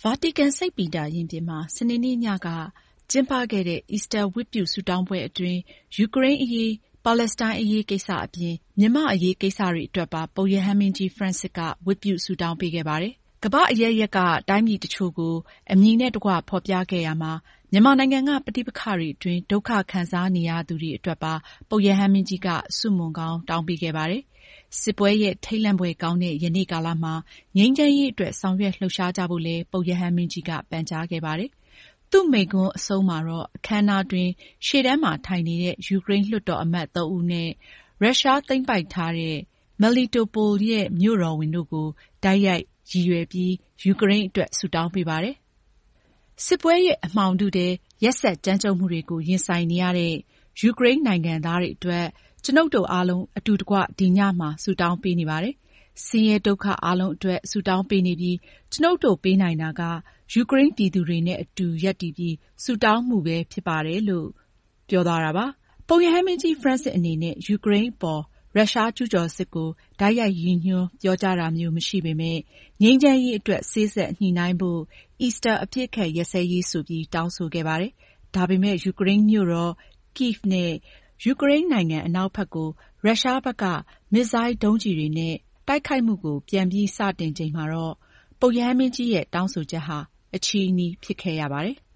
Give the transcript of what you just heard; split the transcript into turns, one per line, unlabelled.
ဗာတီကန်စိန့်ပီတာရင်ပြင်မှာစနေနေ့ညကကျင်းပခဲ့တဲ့အီစတာဝတ်ပြုဆုတောင်းပွဲအတွင်းယူကရိန်းအရေး၊ပါလက်စတိုင်းအရေးကိစ္စအပြင်မြန်မာ့အရေးကိစ္စတွေအတွက်ပါပုပ်ရဟန်းမင်းကြီးဖရန့်စစ်ကဝတ်ပြုဆုတောင်းပေးခဲ့ပါတယ်။ကမ္ဘာ့အရပ်ရပ်ကတိုင်းပြည်တချို့ကိုအမည်နဲ့တကွဖော်ပြခဲ့ရာမှာမြန်မာနိုင်ငံကပဋိပက္ခတွေအတွင်းဒုက္ခခံစားနေရသူတွေအတွက်ပါပုပ်ရဟန်းမင်းကြီးကဆုမွန်ကောင်းတောင်းပေးခဲ့ပါတယ်။စစ်ပွဲရဲ့ထိတ်လန့်ဖွယ်ကောင်းတဲ့ယနေ့ကာလမှာငြိမ်းချမ်းရေးအတွက်ဆောင်ရွက်လှုပ်ရှားကြဖို့လည်းပုပ်ရဟန်းမင်းကြီးကပန်ကြားခဲ့ပါတယ်။သူ့မိန့်ခွန်းအဆုံးမှာတော့အခမ်းအနားတွင်ရှေ့တန်းမှာထိုင်နေတဲ့ယူကရိန်းလွှတ်တော်အမတ် 3 ဦးနဲ့ရုရှားသိမ်းပိုက်ထားတဲ့ Melitopol ရဲ့မြို့တော်ဝန်တို့ကိုတိုက်ရိုက်ရည်ရွယ်ပြီးယူကရိန်းအတွက်ဆုတောင်းပေးပါတယ်။စစ်ပွဲရဲ့အမှောင်ထုထဲရက်စက်ကြမ်းကြုတ်မှုတွေကိုရင်ဆိုင်နေရတဲ့ယူကရိန်းနိုင်ငံသားတွေအတွက်ကျွန်ုပ်တို့အားလုံးအတူတကွဒီညမှာဆုတောင်းပေးနေပါတယ်။ဆင်းရဲဒုက္ခအားလုံးအတွက်ဆုတောင်းပေးနေပြီးကျွန်ုပ်တို့ပေးနိုင်တာကယူကရိန်းပြည်သူတွေနဲ့အတူရပ်တည်ပြီးဆုတောင်းမှုပဲဖြစ်ပါတယ်လို့ပြောသွားတာပါ။ပုပ်ရဟန်းမင်းကြီးဖရန့်စစ်အနေနဲ့ယူကရိန်းအပေါ်ရုရှားကျူးကျော်စစ်ကိုတိုက်ရိုက်ရည်ညွှန်းပြောကြားတာမျိုးမရှိပေမဲ့ငြိမ်းချမ်းရေးအတွက်စေ့စပ်ညှိနှိုင်းဖို့အီစတာအပစ်အခတ်ရပ်စဲရေးဆိုပြီးတောင်းဆိုခဲ့ပါတယ်။ဒါပေမဲ့ယူကရိန်းမြို့တော် Kyiv နဲ့ယူကရိန်းနိုင်ငံအနောက်ဘက်ကိုရုရှားဘက်ကမစ်ဇိုင်းဒုံးကျည်တွေနဲ့တိုက်ခိုက်မှုကိုပြန်ပြီးစတင်ချိန်မှာတော့ပုပ်ရဟန်းမင်းကြီးရဲ့တောင်းဆိုချက်ဟာအချည်းနှီးဖြစ်ခဲ့ရပါတယ်။